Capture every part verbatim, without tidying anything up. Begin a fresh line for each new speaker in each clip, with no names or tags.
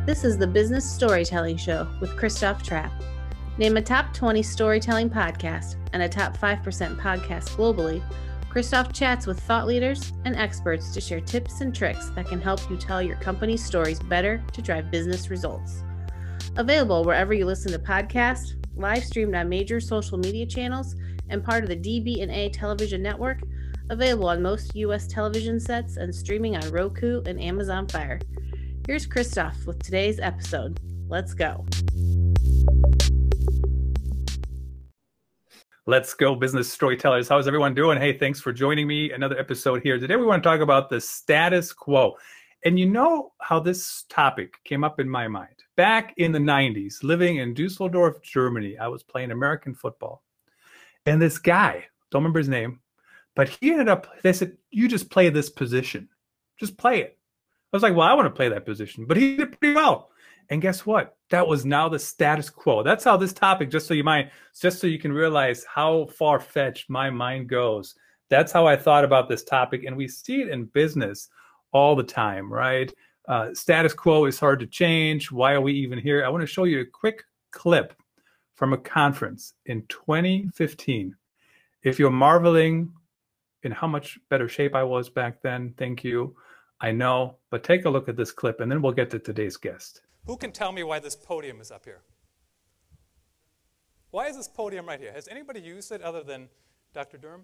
This is the Business Storytelling Show with Christoph Trapp. Name a top twenty storytelling podcast and a top five percent podcast globally. Christoph chats with thought leaders and experts to share tips and tricks that can help you tell your company's stories better to drive business results. Available wherever you listen to podcasts, live streamed on major social media channels, and part of the D B and A television network. Available on most U S television sets and streaming on Roku and Amazon Fire. Here's Christoph with today's episode. Let's go.
Let's go, business storytellers. How's everyone doing? Hey, thanks for joining me. Another episode here. Today we want to talk about the status quo. And you know how this topic came up in my mind. Back in the nineties, living in Dusseldorf, Germany, I was playing American football. And this guy, don't remember his name, but he ended up, they said, you just play this position. Just play it. I was like, well, I want to play that position. But he did pretty well. And guess what? That was now the status quo. That's how this topic, just so you mind, just so you can realize how far-fetched my mind goes. That's how I thought about this topic. And we see it in business all the time, right? Uh, status quo is hard to change. Why are we even here? I want to show you a quick clip from a conference in twenty fifteen. If you're marveling in how much better shape I was back then, thank you. I know, but take a look at this clip and then we'll get to today's guest.
Who can tell me why this podium is up here? Why is this podium right here? Has anybody used it other than Doctor Durham?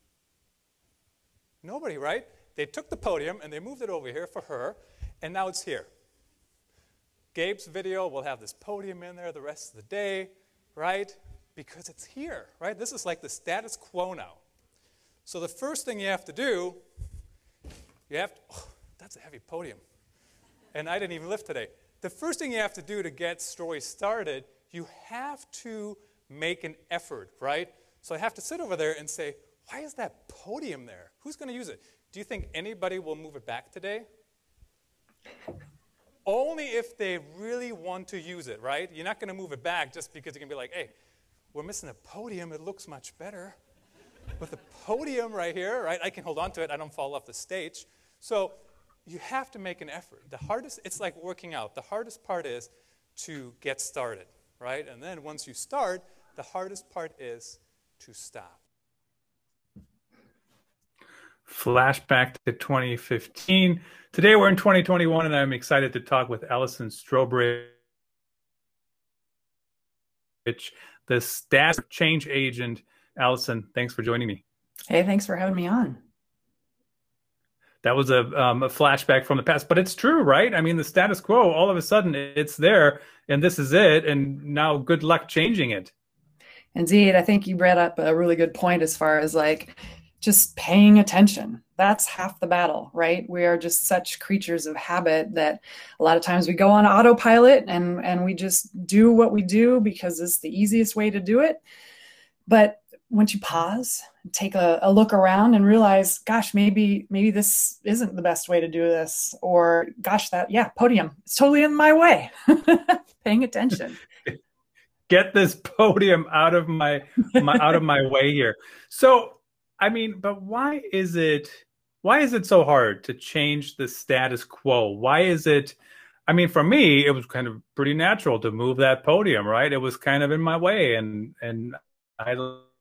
Nobody, right? They took the podium and they moved it over here for her, and now it's here. Gabe's video will have this podium in there the rest of the day, right? Because it's here, right? This is like the status quo now. So the first thing you have to do, you have to, oh, that's a heavy podium. And I didn't even lift today. The first thing you have to do to get stories started, you have to make an effort, right? So I have to sit over there and say, why is that podium there? Who's going to use it? Do you think anybody will move it back today? Only if they really want to use it, right? You're not going to move it back just because you're going to be like, hey, we're missing a podium. It looks much better. With the podium right here, right? I can hold on to it. I don't fall off the stage. So you have to make an effort. The hardest, it's like working out. The hardest part is to get started, right? And then once you start, the hardest part is to stop.
Flashback to twenty fifteen. Today we're in twenty twenty-one, and I'm excited to talk with Allison Strobridge, the status change agent. Allison, thanks for joining me.
Hey, thanks for having me on.
That was a, um, a flashback from the past, but it's true, right? I mean, the status quo, all of a sudden it's there and this is it. And now good luck changing it.
Indeed. I think you brought up a really good point as far as like just paying attention. That's half the battle, right? We are just such creatures of habit that a lot of times we go on autopilot and, and we just do what we do because it's the easiest way to do it. But once you pause, take a, a look around and realize, gosh, maybe maybe this isn't the best way to do this. Or, gosh, that, yeah, podium, it's totally in my way. Paying attention.
Get this podium out of my, my out of my way here. So, I mean, but why is it, why is it so hard to change the status quo? Why is it, I mean, for me, it was kind of pretty natural to move that podium, right? It was kind of in my way, and and I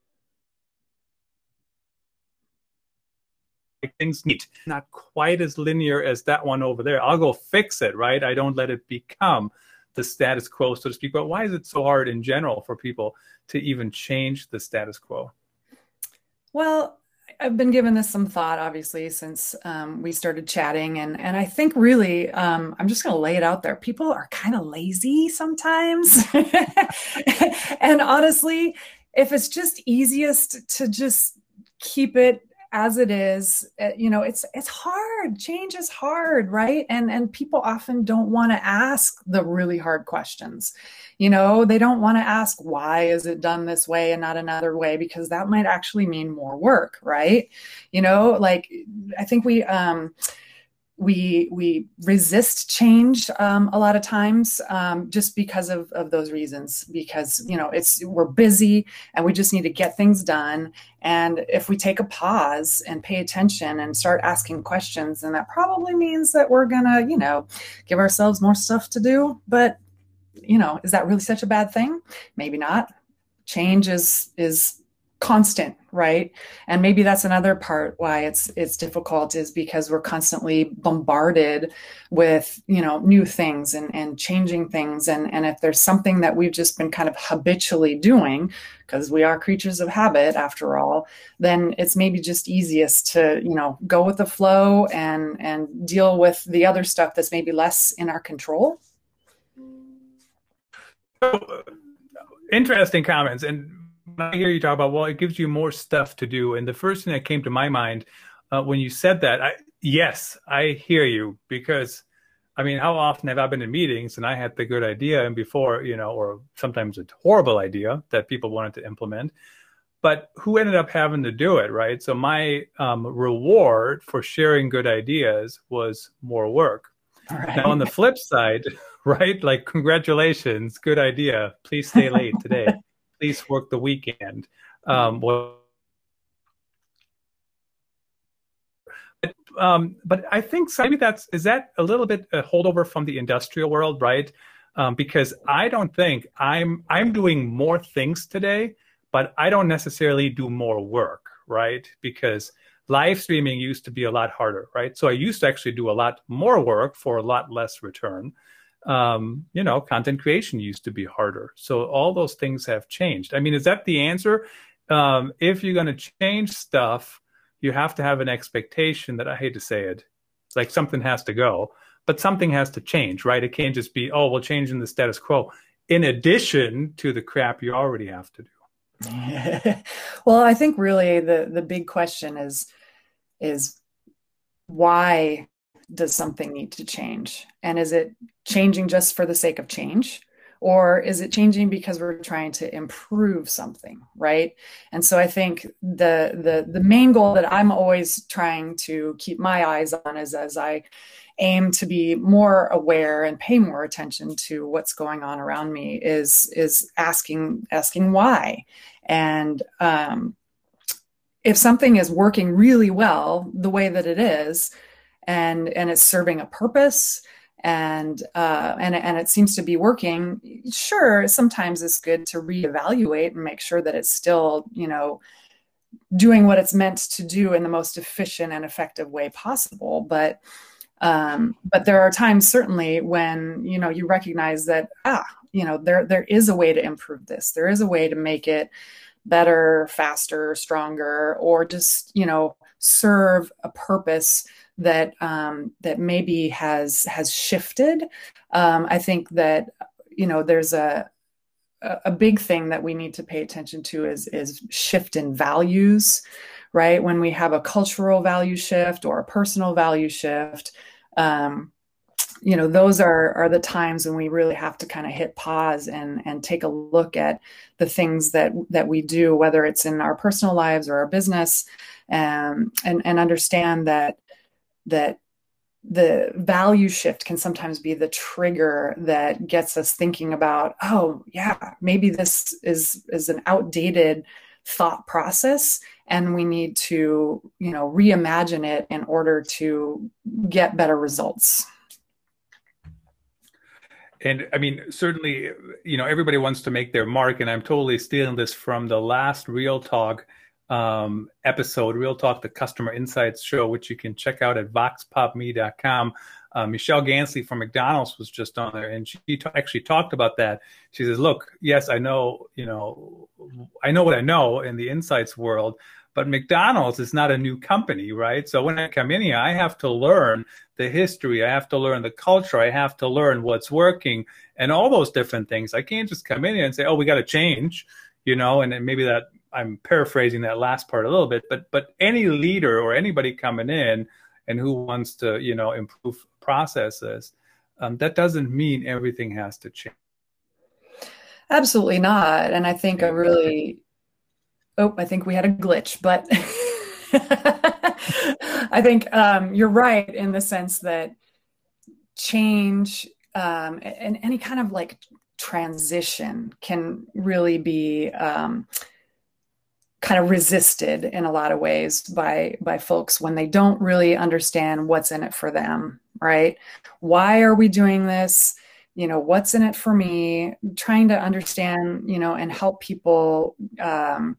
things neat, not quite as linear as that one over there. I'll go fix it, right? I don't let it become the status quo, so to speak. But why is it so hard in general for people to even change the status quo?
Well, I've been giving this some thought, obviously, since um, we started chatting. And, and I think really, um, I'm just going to lay it out there. People are kind of lazy sometimes. And honestly, if it's just easiest to just keep it as it is, you know, it's it's hard. Change is hard, right? And and people often don't want to ask the really hard questions. You know, they don't want to ask, why is it done this way and not another way? Because that might actually mean more work, right? You know, like I think we um we we resist change um, a lot of times um, just because of, of those reasons, because, you know, it's we're busy and we just need to get things done. And if we take a pause and pay attention and start asking questions, then that probably means that we're gonna, you know, give ourselves more stuff to do. But, you know, is that really such a bad thing? Maybe not. Change is is constant, right? And maybe that's another part why it's it's difficult, is because we're constantly bombarded with, you know, new things and, and changing things. And, and if there's something that we've just been kind of habitually doing, because we are creatures of habit after all, then it's maybe just easiest to, you know, go with the flow and and deal with the other stuff that's maybe less in our control.
So, interesting comments. And I hear you talk about, well, it gives you more stuff to do. And the first thing that came to my mind uh, when you said that, I, yes, I hear you, because, I mean, how often have I been in meetings and I had the good idea, and before, you know, or sometimes a horrible idea that people wanted to implement, but who ended up having to do it, right? So my um, reward for sharing good ideas was more work. Right. Now, on the flip side, right, like, congratulations, good idea. Please stay late today. Please work the weekend. Um, well, but, um, but I think maybe that's, is that a little bit a holdover from the industrial world, right? Um, because I don't think I'm, I'm doing more things today, but I don't necessarily do more work, right? Because live streaming used to be a lot harder, right? So I used to actually do a lot more work for a lot less return. Um, you know, content creation used to be harder. So all those things have changed. I mean, is that the answer? Um, if you're going to change stuff, you have to have an expectation that, I hate to say it, like something has to go, but something has to change, right? It can't just be, oh, we're changing the status quo in addition to the crap you already have to do.
Well, I think really the, the big question is, is why does something need to change? And is it changing just for the sake of change? Or is it changing because we're trying to improve something, right? And so I think the the the main goal that I'm always trying to keep my eyes on is, as I aim to be more aware and pay more attention to what's going on around me, is is asking asking why. And um, if something is working really well the way that it is, and and it's serving a purpose, and uh, and and it seems to be working, sure, sometimes it's good to reevaluate and make sure that it's still, you know, doing what it's meant to do in the most efficient and effective way possible. But um, but there are times certainly when, you know, you recognize that, ah, you know, there there is a way to improve this. There is a way to make it better, faster, stronger, or just, you know, serve a purpose that um, that maybe has has shifted. Um, I think that, you know, there's a a big thing that we need to pay attention to is is shift in values, right? When we have a cultural value shift or a personal value shift, um, you know, those are are the times when we really have to kind of hit pause and and take a look at the things that that we do, whether it's in our personal lives or our business, um, and and understand that that the value shift can sometimes be the trigger that gets us thinking about, oh yeah, maybe this is is an outdated thought process, and we need to, you know, reimagine it in order to get better results.
And I mean, certainly, you know, everybody wants to make their mark, and I'm totally stealing this from the last Real Talk um, episode, Real Talk, the Customer Insights Show, which you can check out at vox pop me dot com. Uh, Michelle Gansley from McDonald's was just on there, and she t- actually talked about that. She says, look, yes, I know, you know, I know what I know in the insights world, but McDonald's is not a new company, right? So when I come in here, I have to learn the history. I have to learn the culture. I have to learn what's working and all those different things. I can't just come in here and say, oh, we got to change, you know, and then maybe that I'm paraphrasing that last part a little bit, but but any leader or anybody coming in and who wants to, you know, improve processes, um, that doesn't mean everything has to change.
Absolutely not. And I think I really, oh, I think we had a glitch, but I think um, you're right in the sense that change um, and any kind of like transition can really be um, kind of resisted in a lot of ways by by folks when they don't really understand what's in it for them, right? Why are we doing this? You know, what's in it for me? Trying to understand, you know, and help people um,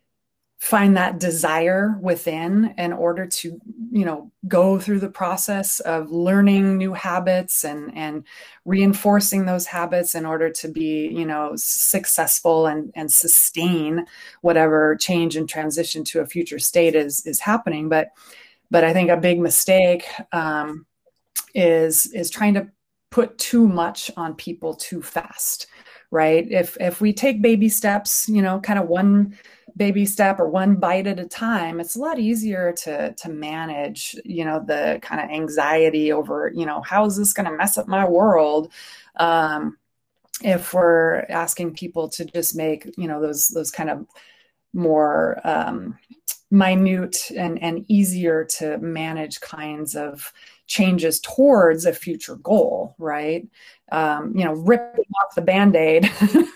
find that desire within in order to, you know, go through the process of learning new habits and, and reinforcing those habits in order to be, you know, successful and, and sustain whatever change and transition to a future state is, is happening. But, but I think a big mistake um, is, is trying to put too much on people too fast, right? If, if we take baby steps, you know, kind of one baby step or one bite at a time, it's a lot easier to to manage, you know, the kind of anxiety over, you know, how is this going to mess up my world? Um, if we're asking people to just make, you know, those those kind of more um, minute and, and easier to manage kinds of changes towards a future goal, right? Um, you know, ripping off the Band-Aid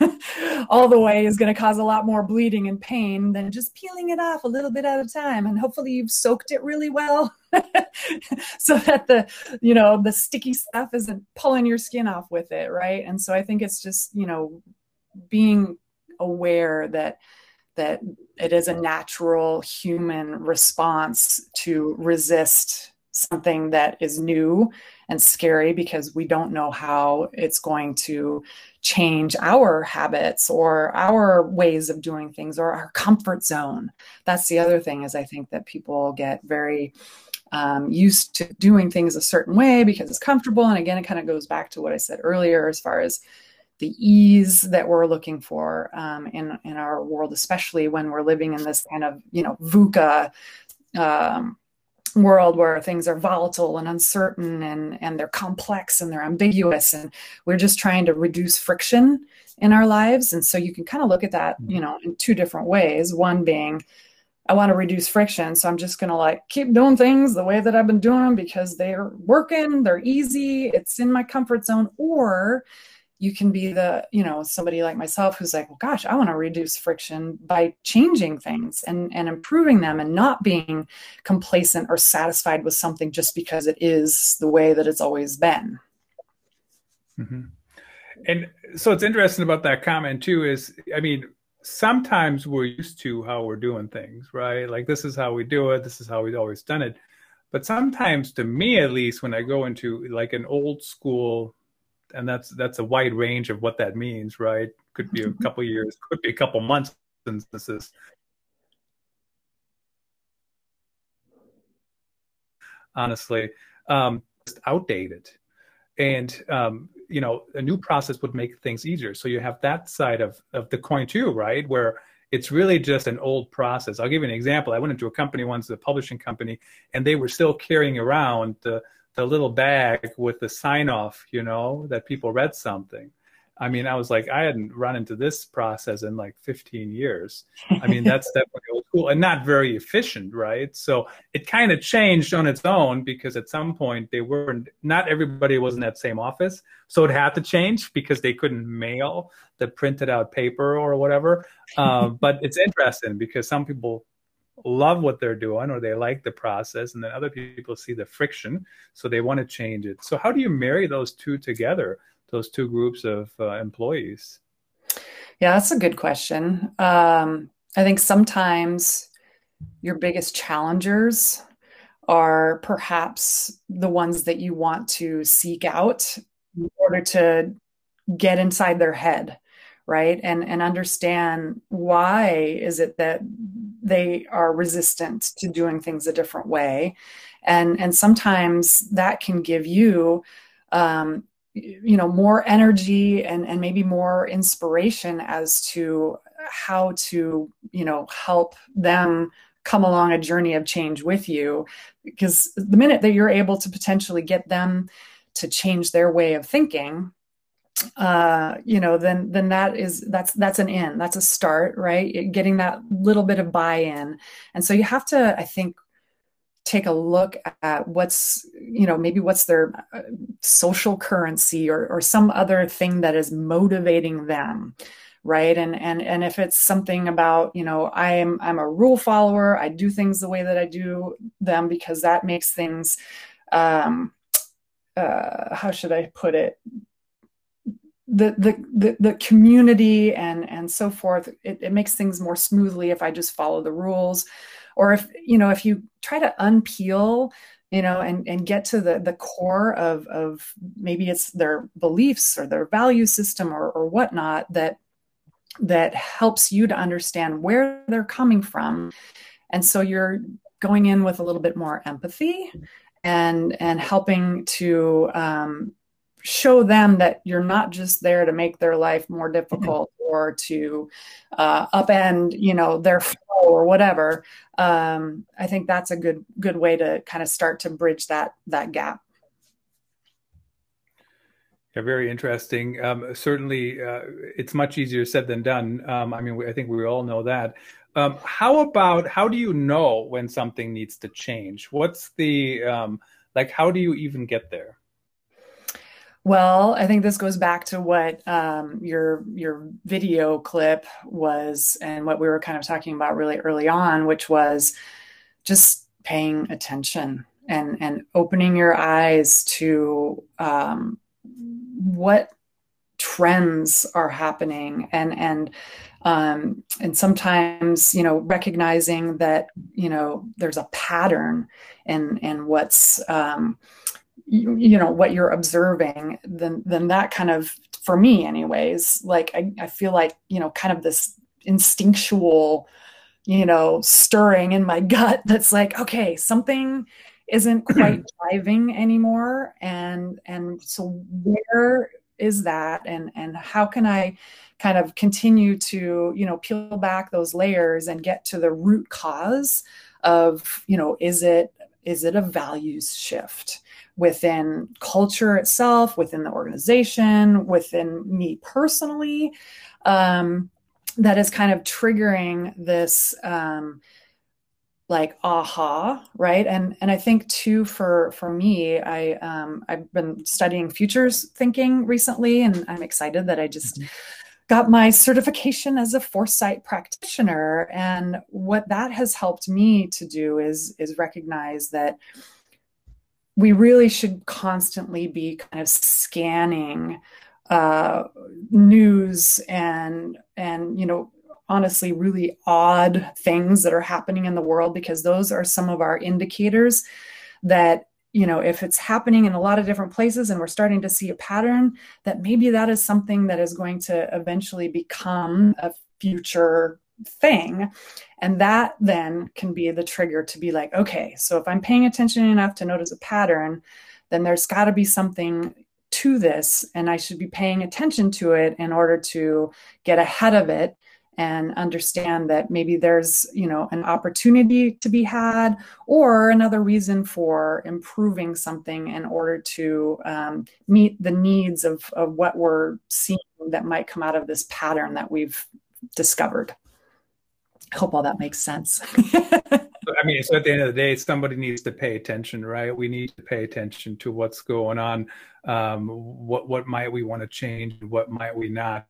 all the way is going to cause a lot more bleeding and pain than just peeling it off a little bit at a time. And hopefully you've soaked it really well so that the, you know, the sticky stuff isn't pulling your skin off with it, right? And so I think it's just, you know, being aware that that it is a natural human response to resist something that is new and scary because we don't know how it's going to change our habits or our ways of doing things or our comfort zone. That's the other thing is I think that people get very um, used to doing things a certain way because it's comfortable. And again, it kind of goes back to what I said earlier as far as the ease that we're looking for um, in, in our world, especially when we're living in this kind of, you know, VUCA um, world where things are volatile and uncertain and, and they're complex and they're ambiguous. And we're just trying to reduce friction in our lives. And so you can kind of look at that, you know, in two different ways. One being, I want to reduce friction. So I'm just going to like keep doing things the way that I've been doing them because they're working, they're easy, it's in my comfort zone. Or you can be the, you know, somebody like myself who's like, well, gosh, I want to reduce friction by changing things and, and improving them and not being complacent or satisfied with something just because it is the way that it's always been.
Mm-hmm. And so it's interesting about that comment too, is, I mean, sometimes we're used to how we're doing things, right? Like this is how we do it. This is how we've always done it. But sometimes, to me at least, when I go into like an old school, and that's that's a wide range of what that means, right? Could be a couple of years, could be a couple months instances. Honestly, um, just outdated. And, um, you know, a new process would make things easier. So you have that side of, of the coin too, right? Where it's really just an old process. I'll give you an example. I went into a company once, a publishing company, and they were still carrying around the the little bag with the sign off, you know, that people read something. I mean, I was like, I hadn't run into this process in like fifteen years. I mean, that's definitely old school and not very efficient, right? So it kind of changed on its own because at some point they weren't, not everybody was in that same office. So it had to change because they couldn't mail the printed out paper or whatever. Uh, but it's interesting because some people love what they're doing or they like the process, and then other people see the friction, so they want to change it. So how do you marry those two together, those two groups of uh, employees?
Yeah, that's a good question. Um, I think sometimes your biggest challengers are perhaps the ones that you want to seek out in order to get inside their head, right? And, and understand why is it that they are resistant to doing things a different way. And, and sometimes that can give you, um, you know, more energy and, and maybe more inspiration as to how to, you know, help them come along a journey of change with you. Because the minute that you're able to potentially get them to change their way of thinking, uh, you know, then, then that is, that's, that's an in, that's a start, right? Getting that little bit of buy-in. And so you have to, I think, take a look at what's, you know, maybe what's their social currency or, or some other thing that is motivating them. Right. And, and, and if it's something about, you know, I'm, I'm a rule follower, I do things the way that I do them because that makes things, um, uh, how should I put it? The, the, the, the community and, and so forth, it, it makes things more smoothly if I just follow the rules. Or if, you know, if you try to unpeel, you know, and, and get to the, the core of, of maybe it's their beliefs or their value system or, or whatnot, that that helps you to understand where they're coming from. And so you're going in with a little bit more empathy and, and helping to um, show them that you're not just there to make their life more difficult or to uh, upend, you know, their flow or whatever. Um, I think that's a good, good way to kind of start to bridge that, that gap.
Yeah, very interesting. Um, certainly, uh, it's much easier said than done. Um, I mean, we, I think we all know that. Um, how about, how do you know when something needs to change? What's the, um, like, how do you even get there?
Well, I think this goes back to what um, your your video clip was and what we were kind of talking about really early on, which was just paying attention and, and opening your eyes to um, what trends are happening and, and, um, and sometimes, you know, recognizing that, you know, there's a pattern in, in what's, um, you, you know, what you're observing, then, then that kind of, for me anyways, like, I, I feel like, you know, kind of this instinctual, you know, stirring in my gut that's like, okay, something isn't quite driving anymore. And, and so where is that? And, and how can I kind of continue to, you know, peel back those layers and get to the root cause of, you know, is it, is it a values shift within culture itself, within the organization, within me personally, um, that is kind of triggering this, um, like aha, right? And and I think too for for me, I um, I've been studying futures thinking recently, and I'm excited that I just mm-hmm. got my certification as a foresight practitioner. And what that has helped me to do is is recognize that we really should constantly be kind of scanning uh, news and and you know. honestly, really odd things that are happening in the world, because those are some of our indicators that, you know, if it's happening in a lot of different places and we're starting to see a pattern, that maybe that is something that is going to eventually become a future thing. And that then can be the trigger to be like, okay, so if I'm paying attention enough to notice a pattern, then there's got to be something to this, and I should be paying attention to it in order to get ahead of it and understand that maybe there's, you know, an opportunity to be had or another reason for improving something in order to um, meet the needs of, of what we're seeing that might come out of this pattern that we've discovered. I hope all that makes sense.
I mean, so at the end of the day, somebody needs to pay attention, right? We need to pay attention to what's going on. Um, what, what might we want to change? What might we not?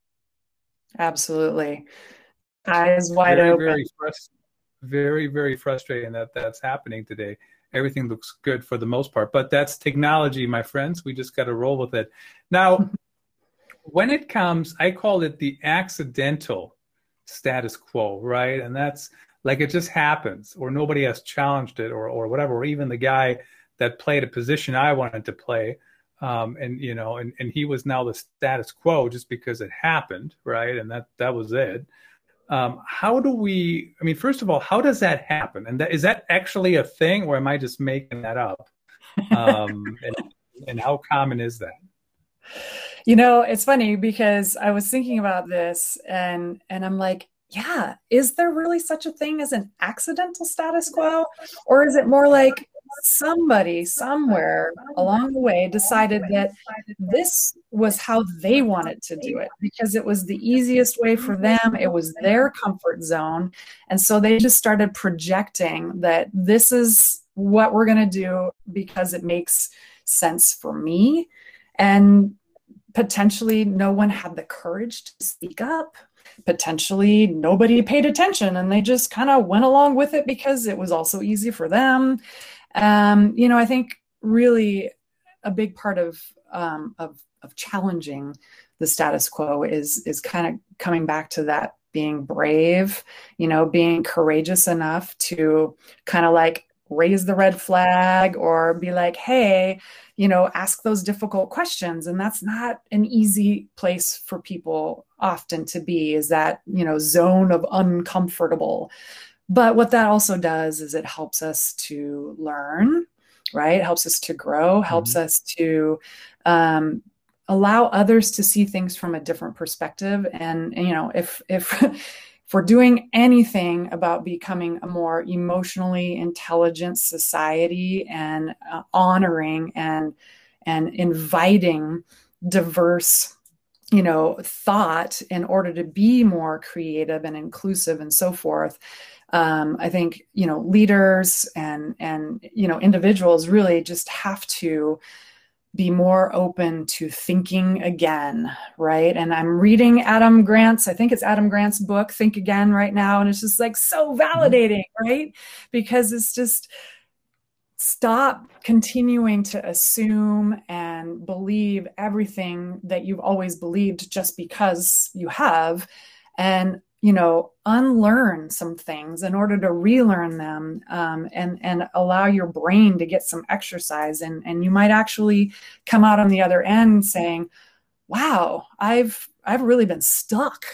Absolutely. Eyes wide
very,
open.
Very, frust- very, very frustrating that that's happening today. Everything looks good for the most part, but that's technology, my friends. We just got to roll with it. Now, when it comes, I call it the accidental status quo, right? And that's like it just happens, or nobody has challenged it, or or whatever, or even the guy that played a position I wanted to play. Um, and, you know, and, and he was now the status quo just because it happened, right? And that, that was it. Um, how do we, I mean, first of all, how does that happen? And that, is that actually a thing, or am I just making that up? Um, and, and how common is that?
You know, it's funny because I was thinking about this and, and I'm like, yeah, is there really such a thing as an accidental status quo? Or is it more like somebody somewhere along the way decided that this was how they wanted to do it because it was the easiest way for them. It was their comfort zone. And so they just started projecting that this is what we're going to do because it makes sense for me. And potentially no one had the courage to speak up. Potentially nobody paid attention and they just kind of went along with it because it was also easy for them. Um, you know, I think really a big part of, um, of, of challenging the status quo is, is kind of coming back to that being brave, you know, being courageous enough to kind of like raise the red flag or be like, hey, you know, ask those difficult questions. And that's not an easy place for people often to be, is that, you know, zone of uncomfortable. But what that also does is it helps us to learn, right? It helps us to grow, helps mm-hmm. us to um, allow others to see things from a different perspective. And, and you know, if, if, if we're doing anything about becoming a more emotionally intelligent society and uh, honoring and, and inviting diverse, you know, thought in order to be more creative and inclusive and so forth, um, I think, you know, leaders and, and, you know, individuals really just have to be more open to thinking again, right? And I'm reading Adam Grant's, I think it's Adam Grant's book, Think Again, right now. And it's just like so validating, right? Because it's just stop continuing to assume and believe everything that you've always believed just because you have, and you know, unlearn some things in order to relearn them, um, and, and allow your brain to get some exercise. And, and you might actually come out on the other end saying, wow, I've, I've really been stuck,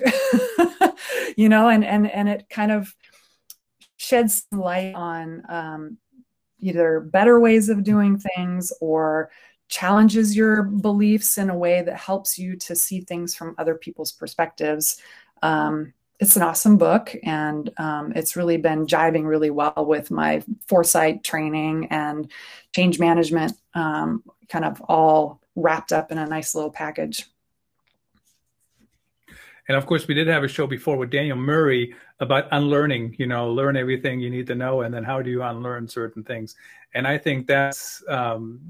you know, and, and, and it kind of sheds light on, um, either better ways of doing things or challenges your beliefs in a way that helps you to see things from other people's perspectives. Um, It's an awesome book, and um, it's really been jiving really well with my foresight training and change management, um, kind of all wrapped up in a nice little package.
And of course, we did have a show before with Daniel Murray about unlearning, you know, learn everything you need to know, and then how do you unlearn certain things? And I think that's, um,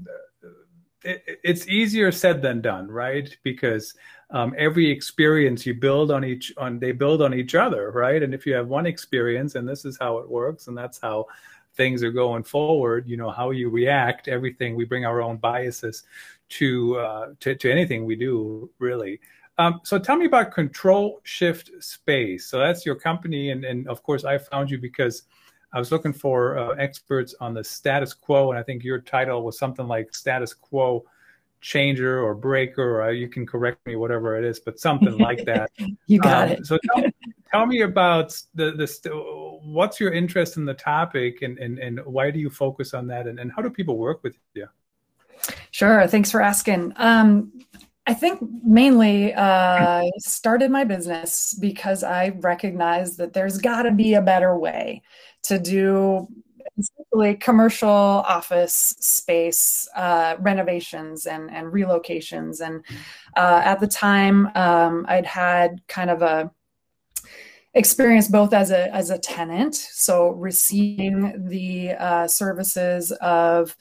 it, it's easier said than done, right? Because um, every experience you build on each, on they build on each other, right? And if you have one experience and this is how it works, and that's how things are going forward, you know, how you react, everything, we bring our own biases to, uh, to, to anything we do, really. Um, so tell me about Control Shift Space. So that's your company. And, and of course, I found you because I was looking for uh, experts on the status quo. And I think your title was something like status quo changer or breaker, or you can correct me, whatever it is, but something like that.
You got
um,
it.
So tell, tell me about the, the, what's your interest in the topic, and, and, and why do you focus on that? And, and how do people work with you?
Sure. Thanks for asking. Um, I think mainly uh, I started my business because I recognized that there's got to be a better way to do essentially commercial office space uh, renovations and, and relocations. And uh, at the time, um, I'd had kind of a experience both as a as a tenant, so receiving the uh, services of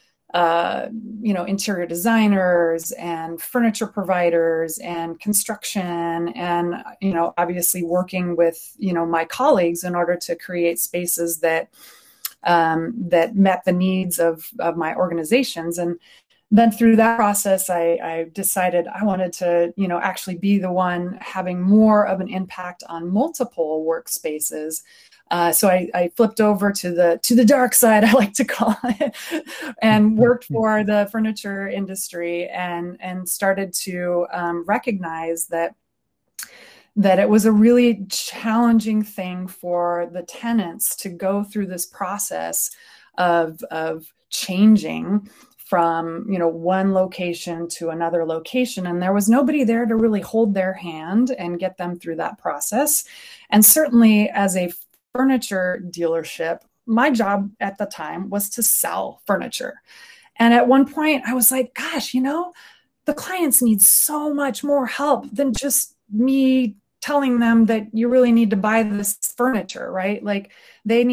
Uh, you know, interior designers and furniture providers and construction, and, you know, obviously working with, you know, my colleagues in order to create spaces that, um, that met the needs of, of my organizations. And then through that process, I, I decided I wanted to, you know, actually be the one having more of an impact on multiple workspaces. Uh, so I, I flipped over to the to the dark side, I like to call it, and worked for the furniture industry, and and started to um, recognize that that it was a really challenging thing for the tenants to go through this process of of changing from, you know, one location to another location. And there was nobody there to really hold their hand and get them through that process. And certainly as a furniture dealership, my job at the time was to sell furniture. And at one point I was like, gosh, you know, the clients need so much more help than just me telling them that you really need to buy this furniture, right? Like they needed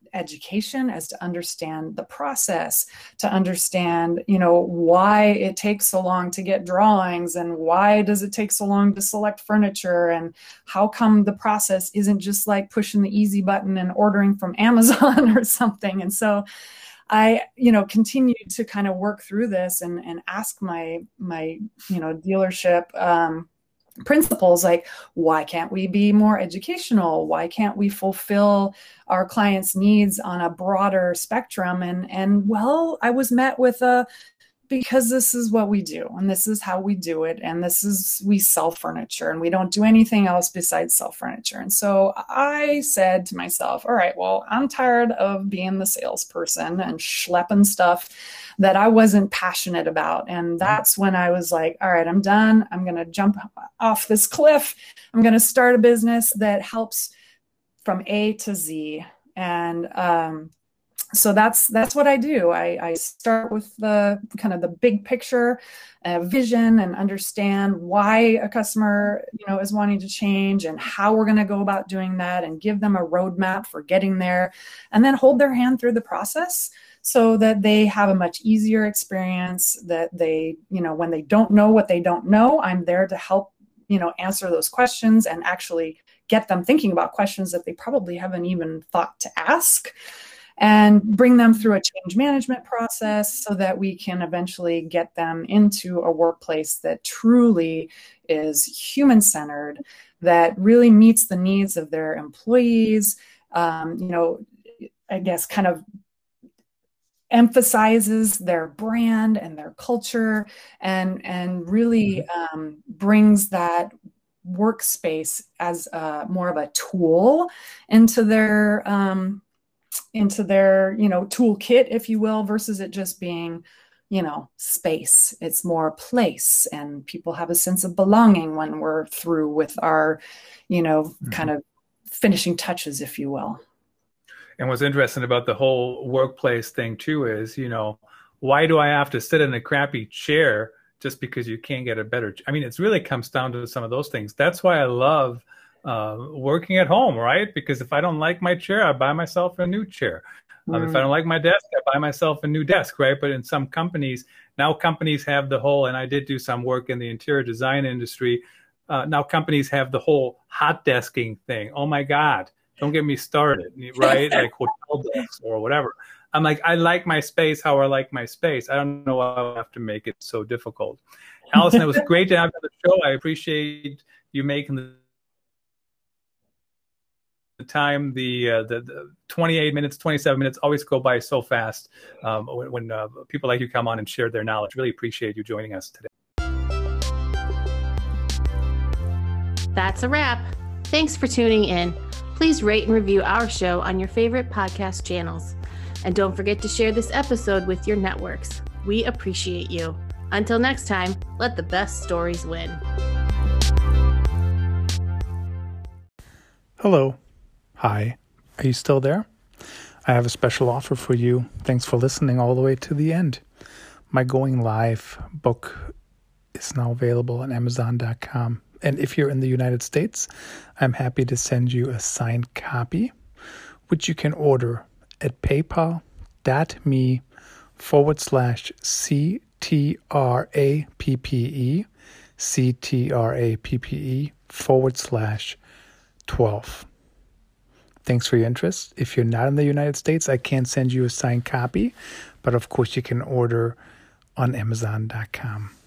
education as to understand the process, to understand, you know, why it takes so long to get drawings, and why does it take so long to select furniture, and how come the process isn't just like pushing the easy button and ordering from Amazon or something. And so I, you know, continued to kind of work through this and, and ask my, my, you know, dealership, um, principles, like, why can't we be more educational? Why can't we fulfill our clients' needs on a broader spectrum? And, and well, I was met with a, because this is what we do, and this is how we do it, and this is, we sell furniture, and we don't do anything else besides sell furniture. And so I said to myself, all right, well, I'm tired of being the salesperson and schlepping stuff that I wasn't passionate about. And that's when I was like, all right, I'm done. I'm going to jump off this cliff. I'm going to start a business that helps from A to Z. And, um, So that's that's what I do. I, I start with the kind of the big picture, uh, vision, and understand why a customer, you know, is wanting to change, and how we're going to go about doing that, and give them a roadmap for getting there, and then hold their hand through the process so that they have a much easier experience. That they, you know, when they don't know what they don't know, I'm there to help, you know, answer those questions and actually get them thinking about questions that they probably haven't even thought to ask, and bring them through a change management process so that we can eventually get them into a workplace that truly is human-centered, that really meets the needs of their employees, um, you know, I guess kind of emphasizes their brand and their culture, and, and really um, brings that workspace as a, more of a tool into their um, into their, you know, toolkit, if you will, versus it just being, you know, space. It's more place, and people have a sense of belonging when we're through with our, you know, mm-hmm. kind of finishing touches, if you will.
And what's interesting about the whole workplace thing too is, you know, why do I have to sit in a crappy chair just because you can't get a better? I mean, it really comes down to some of those things. That's why I love Uh, working at home, right? Because if I don't like my chair, I buy myself a new chair. Um, mm. If I don't like my desk, I buy myself a new desk, right? But in some companies, now companies have the whole, and I did do some work in the interior design industry. Uh, now companies have the whole hot desking thing. Oh my God, don't get me started, right? Like hotel desks or whatever. I'm like, I like my space how I like my space. I don't know why I have to make it so difficult. Allison, it was great to have you on the show. I appreciate you making the the time, the, uh, the the twenty-eight minutes, twenty-seven minutes always go by so fast um, when, when uh, people like you come on and share their knowledge. Really appreciate you joining us today.
That's a wrap. Thanks for tuning in. Please rate and review our show on your favorite podcast channels. And don't forget to share this episode with your networks. We appreciate you. Until next time, let the best stories win.
Hello. Hi, are you still there? I have a special offer for you. Thanks for listening all the way to the end. My Going Live book is now available on amazon dot com. And if you're in the United States, I'm happy to send you a signed copy, which you can order at paypal.me forward slash C-T-R-A-P-P-E, C-T-R-A-P-P-E forward slash 12. Thanks for your interest. If you're not in the United States, I can't send you a signed copy, but of course you can order on amazon dot com.